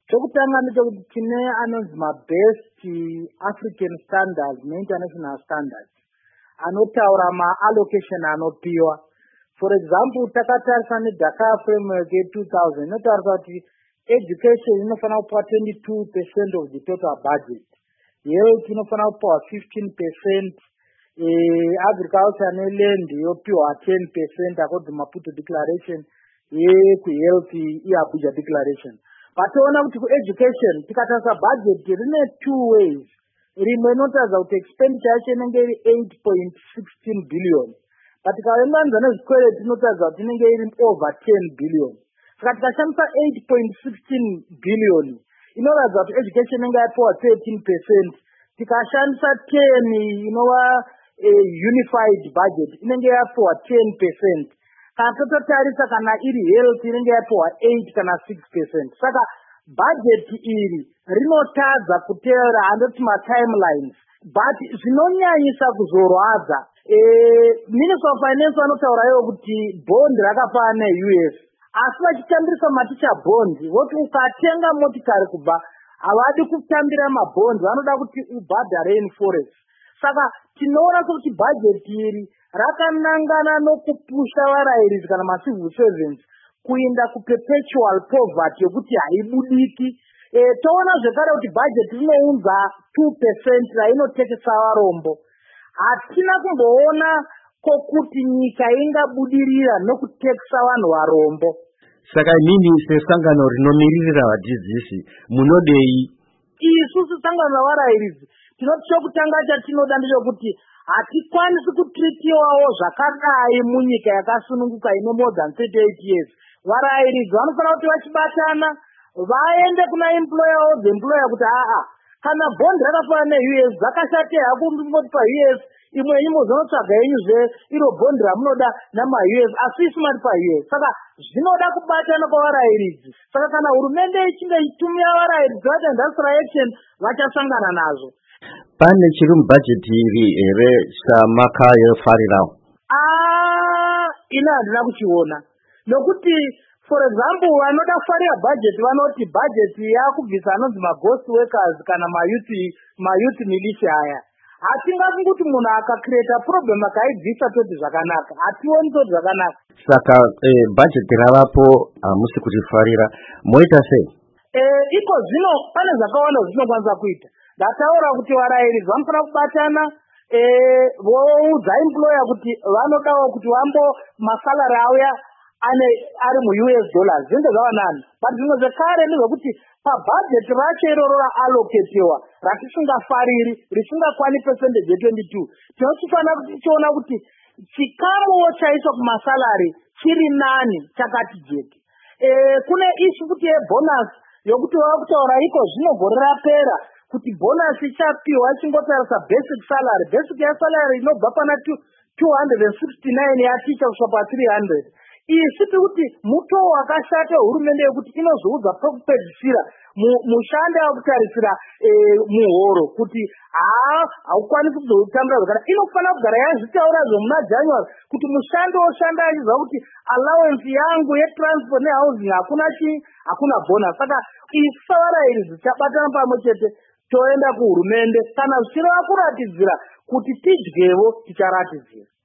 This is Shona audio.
Chokutanga ndechekuti tine anonzi mabest African standards neinternational standards anotaura maallocation anopiwa. For example, takatarisa neDhaka framework ye2000 inotaurisa kuti education inofanira kupa 22% of the total budget, health inofanira kupa 15%, agriculture neland yopiwa 10% according to Maputo Declaration, health iAbuja Declaration. Pationa kuti education tikatarisa budget rine two ways. Rimwe inotaridza kuti expenditure yacho inenge iri 8.16 billion. But tikaunganidza nezvikwere tinotaridza kuti inenge iri over 10 billion. Saka tikashandisa 8.16 billion inoratidza kuti education inenge yapiwa 13%. Tikashandisa 10 inova unified budget inenge yapiwa 10%. Kana tototarisa kana iri health inenge yapiwa 8 kana 6%. Saka budget iri rinotadza kuteera handoti matimelines, but zvinonyanyisa kuzorwadza. Minister of Finance vanotaura ivo kuti bond rakafanana neUS, asi vachitambirisa maticha bond voti ukatenga motikari kubva havadi kutambira mabond, vanoda kuti ubhadhare in forex. Saka tinoona kuti budget iri rakanangana nokupusha varairidzi kana macivil servants kuinda kuperpetual poverty yokuti haibudiki. Toona zvekare kuti budget inounza 2% rainotekesa varombo. Hatina kumboona kokuti nyika ingabudirira nokutekesa vanhu varombo. Saka nini sesangano rinomiririra vadzidzisi munodei? Isusu sangano ravarairidzi tinoti chokutanga chatinoda ndechekuti hatikwanisi kutritiwawo zvakadai munyika yakasununguka ine more than 38 years. Varairidzi vanofanira kuti vachibatana vaende kuna employer of the employer kuti kana bond rakafanana neUS dzakashatei hakumboti paUS imwe imozonotsvaga yenyu iro bond ramunoda namaUS asi isimati paUS. Saka zvinoda kubatana kwavarairidzi. Saka kana hurumende ichinge itumira varairidzi vati industrial action vachasangana nazvo. Pane chiri mubhajeti iri here chamaka yofarirawo? Ina handina kuchiona. Nokuti for example vanoda kufarira budget vanoti budget yakubvisa anonzi maghost workers kana mayouth militia aya. Hatingakunguti munhu akacreata problem akaibvisa toti zvakanaka, hationi toti zvakanaka. Saka budget ravapo hamusi kutifarira, moita sei? Iko zvino pane zvakawanda zvinokwanisa kuita. Ndataura kuti varairidzi vanofanira kubatana voudza employer kuti vanodawo kuti masalari auya ari muUS dollars zvinge zvavanani. But zvimwe zvekare ndezvekuti pabudget racho iroro raallocatiwa ratisingafariri risingakwani percentage ye22 tinochifanira kuti tichiona kuti chikamuwo chaiswa kumasalari chiri nani chakati jeki. Kune ishu kuti yebonus yokuti vakutaura iko zvinogore rapera kuti bonus ichapiwa chingotarisa basic salary. Basic salary inobva pana 269 yaticha kusvika pa 300. Isiti kuti mutoo wakashata hurumende yekuti inozoudza pekupedzisira mushanda wakutarisira muhoro kuti haukwanisi kuzotambira zvakanaka. Inofanira kugara yazvitaura zvomuna January kuti mushando woshanda achiziva kuti allowance yangu yetransport nehousing hakuna bonus. Saka isu savarairidzi tichabatana pamwe chete toenda kuhurumende kana zvichireva kuratidzira kuti tidyevo ticharatidzira.